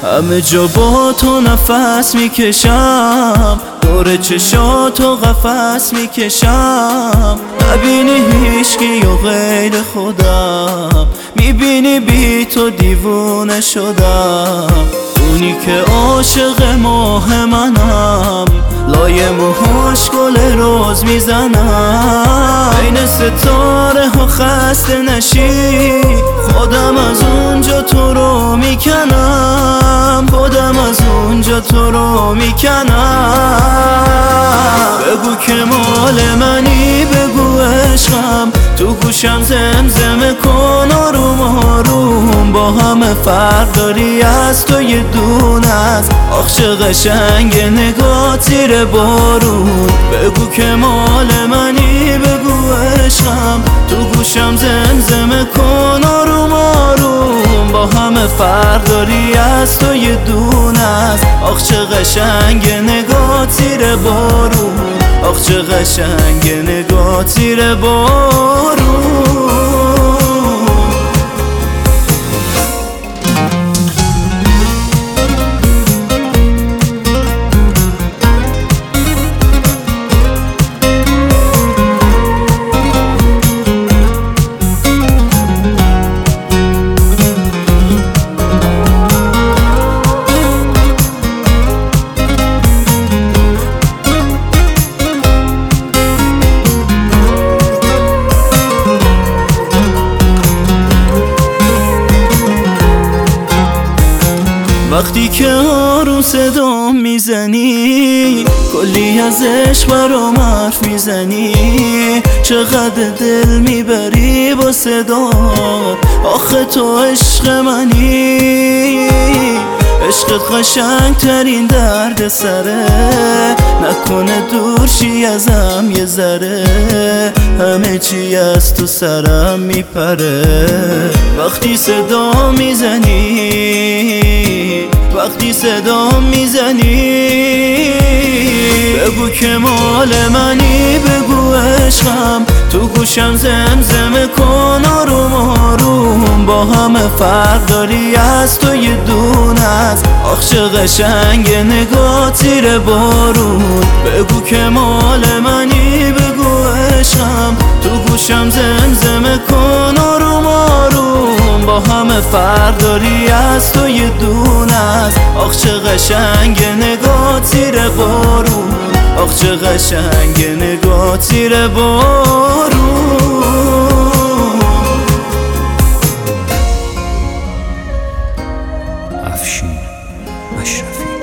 همه جا با تو نفس میکشم، دور چشاتو قفس میکشم. نبینی هیچکی و غیر خودم، میبینی بی تو دیوونه شدم. اونی که عاشق ماه منم، لای موهاش گل روز میزنم. بین ستاره ها خسته نشی، خودم از اونجا تو رو میکنم، خودم از اونجا تو رو میکنم. بگو که مال منی، بگو عشقم، تو گوشم زمزمه کن آروم آروم. با همه فرق داری از تو یه دونه است، آخ چه قشنگ نگاه زیر بارون. بگو که مال منی، بگو عشقم، تو گوشم زمزمه کن آروم آروم. با همه فرق داری از تو یه دونه است، آخ چه قشنگ نگاه زیر بارون، آخ چه قشنگ نگاه زیر بارون. وقتی که آروم صدا میزنی، کلی از عشق برام حرف میزنی. چقدر دل میبری با صدا، آخه تو عشق منی. عشقت قشنگ ترین درد سره، نکنه دور شی ازم یه ذره. همه چی از تو سرم میپره وقتی صدا میزنی، وقتی صدا میزنی. بگو که مال منی، بگو عشقم، تو گوشم زمزمه کن آروم آروم. با همه فرق داری از تو یه دونه است، آخ چه قشنگ نگاه زیر بارون. بگو که مال منی، بگو عشقم، تو گوشم زمزمه کن آروم آروم. با همه فرق داری از تو یه دونه است، آخ چه قشنگ نگاه زیر بارون، آخ چه قشنگ نگاه زیر بارون. افشین اشرفی.